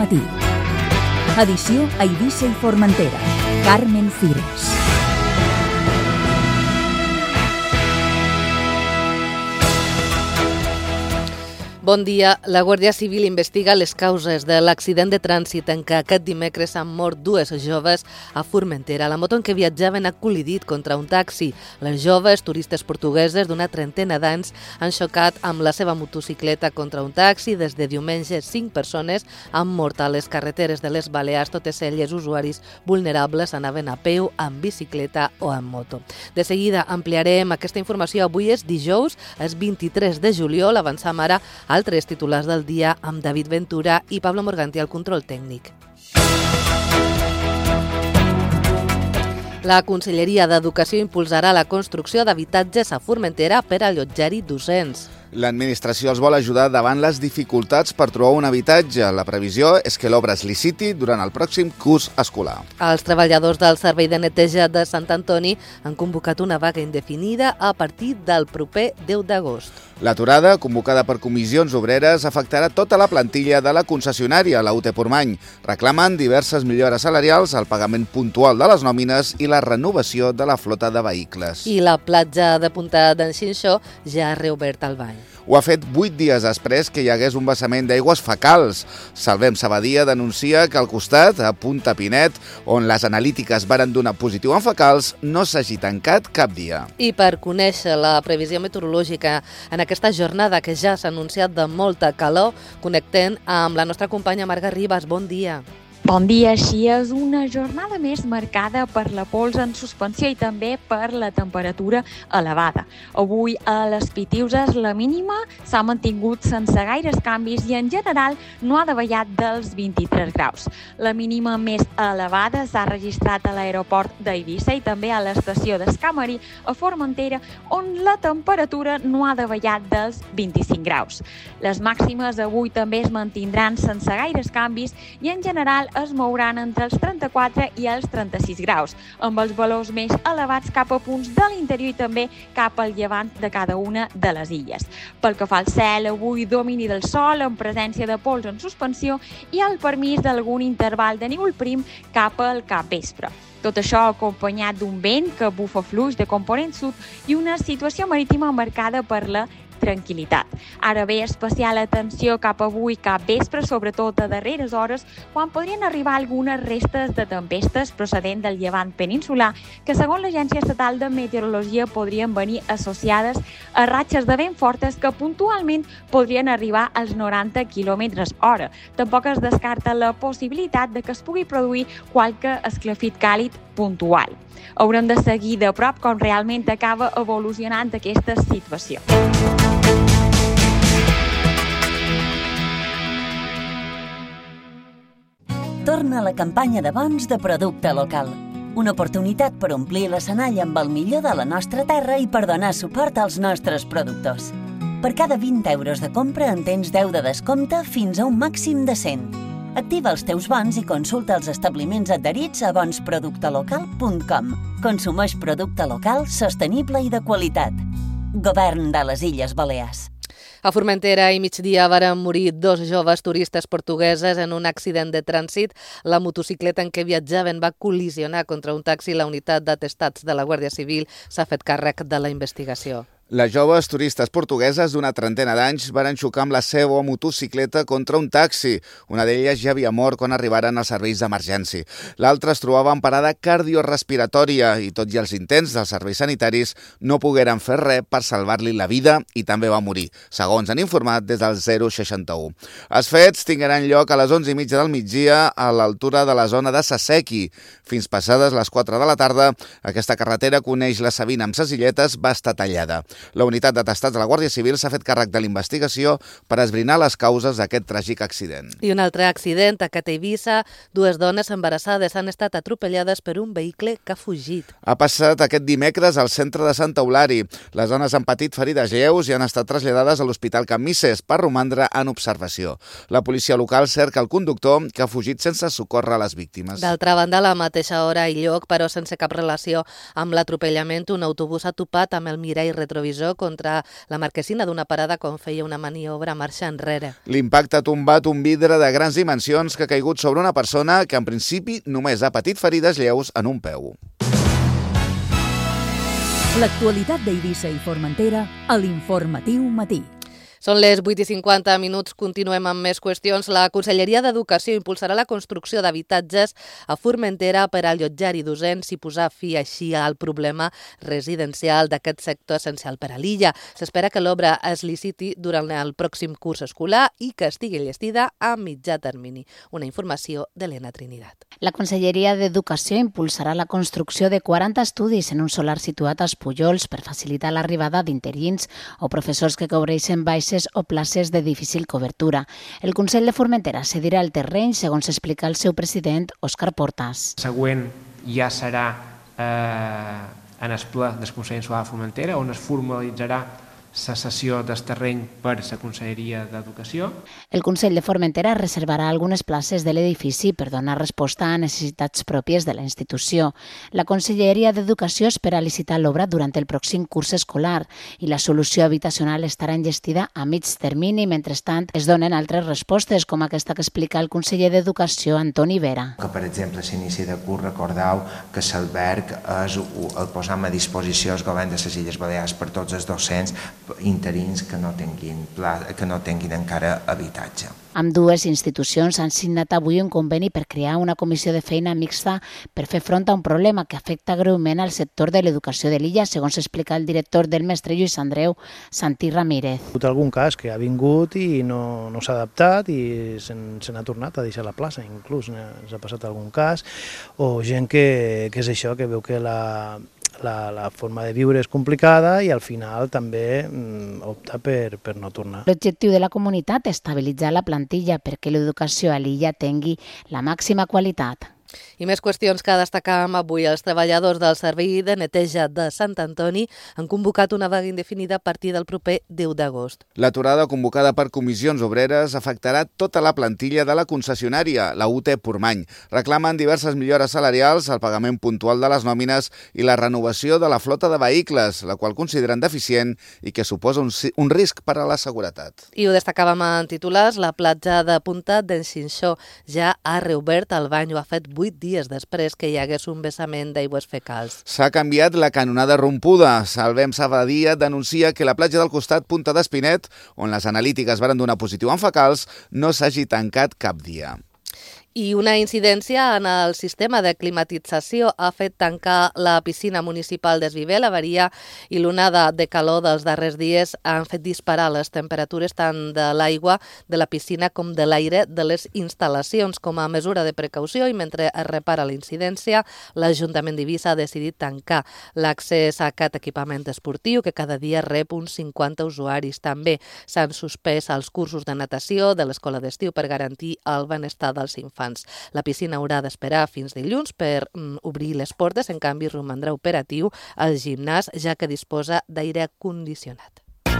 matí. Edició a Eivissa i Formentera. Carmen Fires. Bon dia. La Guàrdia Civil investiga les causes de l'accident de trànsit en què aquest dimecres han mort dues joves a Formentera. La moto en què viatjaven ha col·lidit contra un taxi. Les joves, turistes portugueses d'una trentena d'anys, han xocat amb la seva motocicleta contra un taxi. Des de diumenge, 5 persones han mort a les carreteres de les Balears. Totes elles usuaris vulnerables anaven a peu, amb bicicleta o amb moto. De seguida ampliarem aquesta informació. Avui és dijous, és 23 de juliol. Avancem ara altres titulars del dia amb David Ventura i Pablo Morganti al control tècnic. La Conselleria d'Educació impulsarà la construcció d'habitatges a Formentera per allotjar-hi docents. L'administració els vol ajudar davant les dificultats per trobar un habitatge. La previsió és que l'obra es liciti durant el pròxim curs escolar. Els treballadors del Servei de Neteja de Sant Antoni han convocat una vaga indefinida a partir del proper 10 d'agost. L'aturada, convocada per comissions obreres, afectarà tota la plantilla de la concessionària, la UT Portmany. Reclamen diverses millores salarials, el pagament puntual de les nòmines i la renovació de la flota de vehicles. I la platja de Punta d'en Xinxó ja ha reobert el bany. Ho ha fet 8 dies després que hi hagués un vessament d'aigües fecals. Salvem Sabadia denuncia que al costat, a Punta Pinet, on les analítiques varen donar positiu en fecals, no s'hagi tancat cap dia. I per conèixer la previsió meteorològica en aquesta jornada que ja s'ha anunciat de molta calor, connectem amb la nostra companya Marga Ribas. Bon dia. Bon dia, així és una jornada més marcada per la pols en suspensió i també per la temperatura elevada. Avui a les Pitiuses la mínima s'ha mantingut sense gaires canvis i en general no ha davallat dels 23 graus. La mínima més elevada s'ha registrat a l'aeroport d'Eivissa i també a l'estació d'Escamari a Formentera, on la temperatura no ha davallat dels 25 graus. Les màximes avui també es mantindran sense gaires canvis i en general es mouran entre els 34 i els 36 graus, amb els valors més elevats cap a punts de l'interior i també cap al llevant de cada una de les illes. Pel que fa al cel, avui domini del sol amb presència de pols en suspensió i el permís d'algun interval de núvol prim cap al capvespre. Tot això acompanyat d'un vent que bufa fluix de component sud i una situació marítima marcada per la tranquil·litat. Ara ve especial atenció cap avui, cap vespre, sobretot a darreres hores, quan podrien arribar algunes restes de tempestes procedent del llevant peninsular, que segons l'Agència Estatal de Meteorologia podrien venir associades a ratxes de vent fortes que puntualment podrien arribar als 90 km/h. Tampoc es descarta la possibilitat de que es pugui produir qualque esclafit càlid puntual. Haurem de seguir de prop com realment acaba evolucionant aquesta situació. Torna a la campanya de bons de producte local. Una oportunitat per omplir l'escenari amb el millor de la nostra terra i per donar suport als nostres productors. Per cada 20 euros de compra en tens 10 de descompte fins a un màxim de 100. Activa els teus bons i consulta els establiments adherits a bonsproductelocal.com. Consumeix producte local, sostenible i de qualitat. Govern de les Illes Balears. A Formentera i migdia varen morir 2 joves turistes portugueses en un accident de trànsit. La motocicleta en què viatjaven va col·lisionar contra un taxi. La unitat d'atestats de la Guàrdia Civil s'ha fet càrrec de la investigació. Les joves turistes portugueses d'una trentena d'anys varen xocar amb la seva motocicleta contra un taxi. Una d'elles ja havia mort quan arribaren als serveis d'emergència. L'altra es trobava en parada cardiorespiratòria i, tot i els intents dels serveis sanitaris, no pogueren fer res per salvar-li la vida i també va morir, segons han informat des del 061. Els fets tingueren lloc a les 11:30 del migdia a l'altura de la zona de Sasequi. Fins passades les 4 de la tarda, aquesta carretera que uneix la Sabina amb Ses Illetes va estar tallada. La unitat d'atestats de la Guàrdia Civil s'ha fet càrrec de la investigació per esbrinar les causes d'aquest tràgic accident. I un altre accident a Eivissa. 2 dones embarassades han estat atropellades per un vehicle que ha fugit. Ha passat aquest dimecres al centre de Sant Eulari. Les dones han patit ferides lleus i han estat traslladades a l'Hospital Can Misses per romandre en observació. La policia local cerca el conductor que ha fugit sense socórrer les víctimes. D'altra banda, a la mateixa hora i lloc, però sense cap relació amb l'atropellament, un autobús ha topat amb el mirall retrovisor retrovisor contra la marquesina d'una parada quan feia una maniobra marxa enrere. L'impacte ha tombat un vidre de grans dimensions que ha caigut sobre una persona que en principi només ha patit ferides lleus en un peu. L'actualitat d'Eivissa i Formentera a l'Informatiu Matí. Són les 8:50, continuem amb més qüestions. La Conselleria d'Educació impulsarà la construcció d'habitatges a Formentera per allotjar-hi docents i posar fi així al problema residencial d'aquest sector essencial per a l'illa. S'espera que l'obra es liciti durant el pròxim curs escolar i que estigui llestida a mitjà termini. Una informació d'Helena Trinidad. La Conselleria d'Educació impulsarà la construcció de 40 estudis en un solar situat als Pujols per facilitar l'arribada d'interins o professors que cobreixen baixes o places de difícil cobertura. El Consell de Formentera cedirà el terreny, segons explica el seu president, Òscar Portas. El següent ja serà en el ple del Consell Insular de Formentera, on es formalitzarà la cessió del terreny per la Conselleria d'Educació. El Consell de Formentera reservarà algunes places de l'edifici per donar resposta a necessitats pròpies de la institució. La Conselleria d'Educació espera licitar l'obra durant el pròxim curs escolar i la solució habitacional estarà enllestida a mig termini. Mentrestant, es donen altres respostes, com aquesta que explica el conseller d'Educació, Antoni Vera. Que, per exemple, a l'inici de curs recordeu que l'alberg és el posam a disposició del govern de les Illes Balears per tots els docents interins que no tinguin encara habitatge. Ambdues institucions han signat avui un conveni per crear una comissió de feina mixta per fer front a un problema que afecta greument al sector de l'educació de l'illa, segons explica el director del Mestre Lluís Andreu, Santi Ramírez. Hi ha hagut algun cas que ha vingut i no s'ha adaptat i se n'ha tornat a deixar la plaça, inclús s'ha passat algun cas, o gent que és això, que veu que la forma de viure és complicada i al final també opta per no tornar. L'objectiu de la comunitat és estabilitzar la plantilla perquè l'educació a l'illa tingui la màxima qualitat. I més qüestions que destacàvem avui. Els treballadors del Servei de Neteja de Sant Antoni han convocat una vaga indefinida a partir del proper 10 d'agost. L'aturada convocada per comissions obreres afectarà tota la plantilla de la concessionària, la UT Portmany. Reclamen diverses millores salarials, el pagament puntual de les nòmines i la renovació de la flota de vehicles, la qual consideren deficient i que suposa un risc per a la seguretat. I ho destacàvem en titulars. La platja de Punta d'en Xinxó ja ha reobert el bany. Ho ha fet 8 dies després que hi hagués un vessament d'aigües fecals. S'ha canviat la canonada rompuda. Salvem Sabadia denuncia que la platja del costat Punta d'Espinet, on les analítiques varen donar positiu en fecals, no s'hagi tancat cap dia. I una incidència en el sistema de climatització ha fet tancar la piscina municipal d'Esviver. L'avaria i l'onada de calor dels darrers dies han fet disparar les temperatures tant de l'aigua de la piscina com de l'aire de les instal·lacions. Com a mesura de precaució i mentre es repara la incidència, l'Ajuntament d'Eivissa ha decidit tancar l'accés a aquest equipament esportiu que cada dia rep uns 50 usuaris. També s'han suspès els cursos de natació de l'escola d'estiu per garantir el benestar dels infants. La piscina haurà d'esperar fins dilluns per obrir les portes, en canvi romandrà operatiu el gimnàs, ja que disposa d'aire condicionat.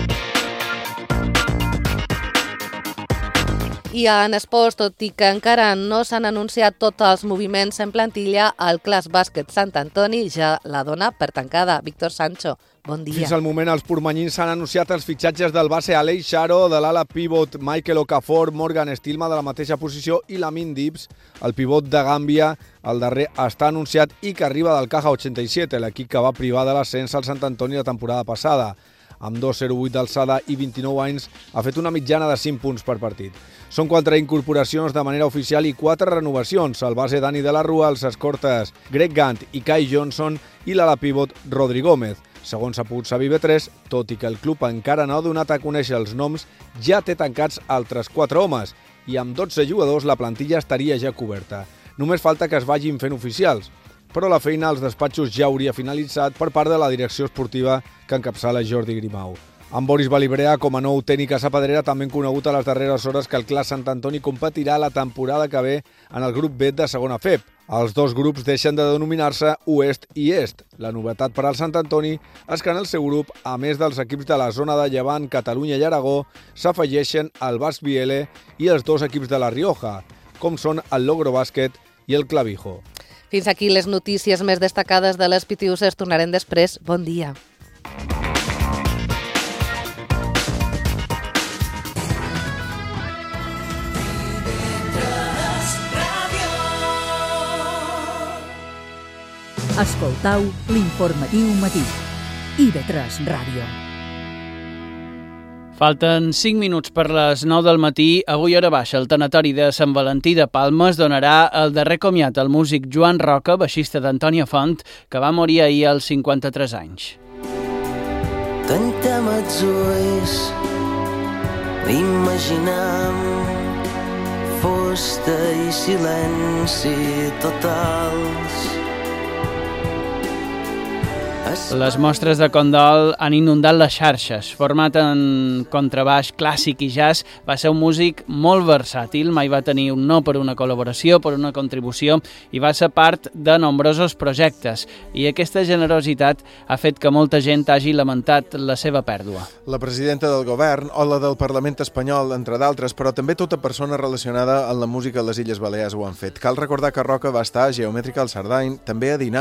I en esports, tot i que encara no s'han anunciat tots els moviments en plantilla, el Clas Bàsquet Sant Antoni ja la dona per tancada. Víctor Sancho, bon dia. Fins al moment, els portmanyins s'han anunciat els fitxatges del base Aleix Xaro, de l'ala pivot Michael Okafor, Morgan Stilma de la mateixa posició i Lamin Dibbs, el pivot de Gàmbia. El darrer està anunciat i que arriba del Caja 87, l'equip que va privar de l'ascens al Sant Antoni la temporada passada. Amb 2,08 d'alçada i 29 anys, ha fet una mitjana de 5 punts per partit. Són 4 incorporacions de manera oficial i 4 renovacions. El base Dani de la Rua, els escortes Greg Gant i Kai Johnson i l'ala pivot Rodri Gómez. Segons ha pogut saber IB3, tot i que el club encara no ha donat a conèixer els noms, ja té tancats altres 4 homes i amb 12 jugadors la plantilla estaria ja coberta. Només falta que es vagin fent oficials, però la feina als despatxos ja hauria finalitzat per part de la direcció esportiva que encapçala Jordi Grimau. Amb Boris Balibrea com a nou tècnic a Sapadrera, també han conegut a les darreres hores que el Clas Sant Antoni competirà la temporada que ve en el grup B de segona FEP. Els dos grups deixen de denominar-se Oest i Est. La novetat per al Sant Antoni és que en el seu grup, a més dels equips de la zona de Llevant, Catalunya i Aragó, s'afegeixen el Basc Biele i els 2 equips de la Rioja, com són el Logro Bàsquet i el Clavijo. Fins aquí les notícies més destacades de les Pitiuses. Tornarem després. Bon dia. Escoltau l'informatiu matí. IB3 Ràdio. Falten 5 minuts per les 9 del matí. Avui hora baixa el tanatori de Sant Valentí de Palma es donarà el darrer comiat al músic Joan Roca, baixista d'Antònia Font, que va morir ahir als 53 anys. Tanquem els ulls, imaginem fusta i silenci totals. Les mostres de condol han inundat les xarxes. Format en contrabaix clàssic i jazz, va ser un músic molt versàtil, mai va tenir un no per una col·laboració, per una contribució, i va ser part de nombrosos projectes. I aquesta generositat ha fet que molta gent hagi lamentat la seva pèrdua. La presidenta del govern o la del Parlament espanyol, entre d'altres, però també tota persona relacionada amb la música a les Illes Balears ho han fet. Cal recordar que Roca va estar a Geomètrica al Cerdany, també a Dinar